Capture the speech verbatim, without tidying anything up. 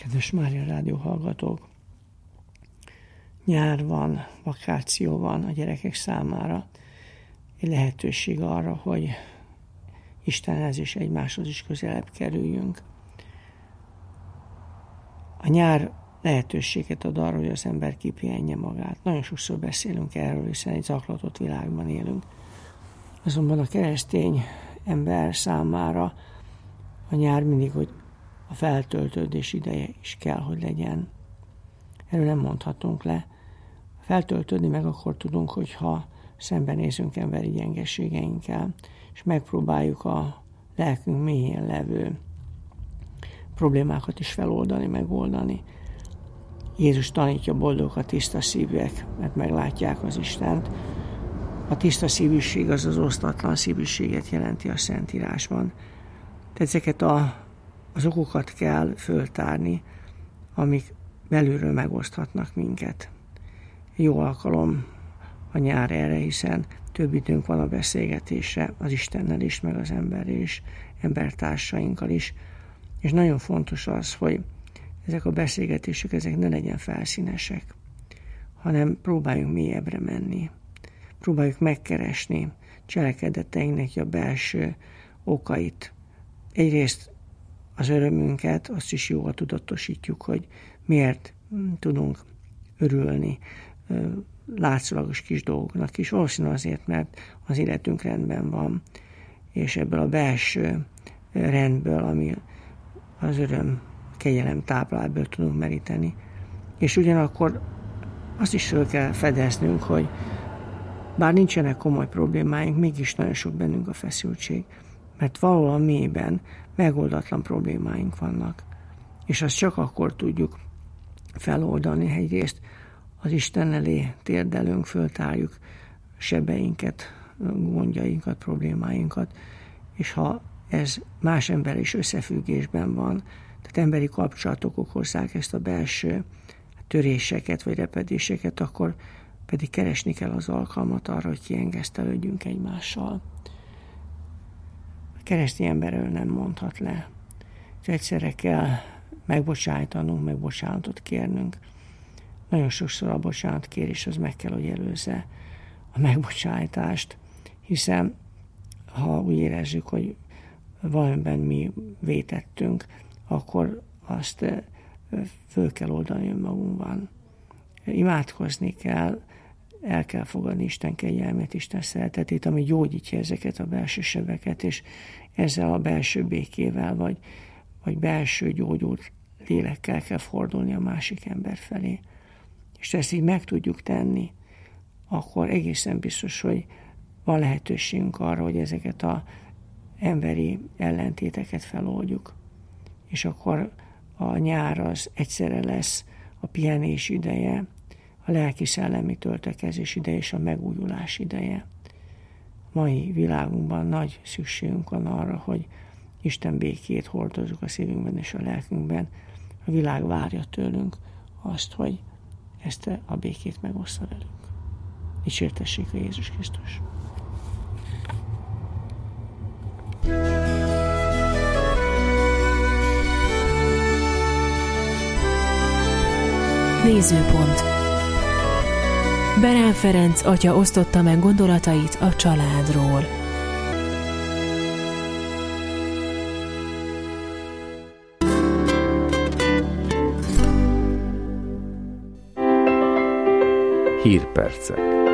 Kedves Mária Rádió hallgatók! Nyár van, vakáció van a gyerekek számára. Egy lehetőség arra, hogy Istenhez és egymáshoz is közelebb kerüljünk. A nyár lehetőséget ad arra, hogy az ember kipihenje magát. Nagyon sokszor beszélünk erről, hiszen egy zaklatott világban élünk. Azonban a keresztény ember számára a nyár mindig, hogy a feltöltődés ideje is kell, hogy legyen. Erről nem mondhatunk le. Feltöltődni meg akkor tudunk, hogyha szembenézünk emberi gyengeségeinkkel, és megpróbáljuk a lelkünk mélyén levő problémákat is feloldani, megoldani. Jézus tanítja, boldogok a tiszta szívűek, mert meglátják az Istent. A tiszta szívűség az az osztatlan szívűséget jelenti a Szentírásban. Tehát ezeket a, az okokat kell föltárni, amik belülről megoszthatnak minket. Jó alkalom a nyár erre, hiszen több időnk van a beszélgetésre az Istennel is, meg az emberrel is, embertársainkkal is. És nagyon fontos az, hogy ezek a beszélgetések ezek ne legyen felszínesek, hanem próbáljunk mélyebbre menni. Próbáljuk megkeresni cselekedeteinknek a belső okait. Egyrészt az örömünket, azt is jól tudatosítjuk, hogy miért tudunk örülni látszólagos kis dolgoknak is. Valószínűleg azért, mert az életünk rendben van, és ebből a belső rendből, ami az öröm, kegyelem táplából tudunk meríteni. És ugyanakkor azt is föl kell fedeznünk, hogy bár nincsenek komoly problémáink, mégis nagyon sok bennünk a feszültség, mert valahol a mélyben megoldatlan problémáink vannak. És azt csak akkor tudjuk feloldani, egyrészt az Isten elé térdelünk, föltárjuk sebeinket, gondjainkat, problémáinkat, és ha ez más ember is összefüggésben van, tehát emberi kapcsolatok okozzák ezt a belső töréseket vagy repedéseket, akkor pedig keresni kell az alkalmat arra, hogy kiengesztelődjünk egymással. A keresztény emberről nem mondhat le. Egyszerre kell megbocsájtanunk, meg bocsánatot kérnünk. Nagyon sokszor a bocsánatkérés az meg kell, hogy előzze a megbocsájtást, hiszen ha úgy érezzük, hogy valamiben mi vétettünk, akkor azt föl kell oldani önmagunkban. Imádkozni kell, el kell fogadni Isten kegyelmét, Isten szeretetét, ami gyógyítja ezeket a belső sebeket, és ezzel a belső békével, vagy, vagy belső gyógyult lélekkel kell fordulni a másik ember felé. És ezt így meg tudjuk tenni, akkor egészen biztos, hogy van lehetőségünk arra, hogy ezeket az emberi ellentéteket feloldjuk. És akkor a nyár az egyszerre lesz a pihenés ideje, a lelki-szellemi töltekezés ideje és a megújulás ideje. Mai világunkban nagy szükségünk van arra, hogy Isten békét hordozzuk a szívünkben és a lelkünkben. A világ várja tőlünk azt, hogy ezt a békét megoszta velünk. Dicsértessék a Jézus Krisztus! Nézőpont. Berán Ferenc atya osztotta meg gondolatait a családról. Hírpercek.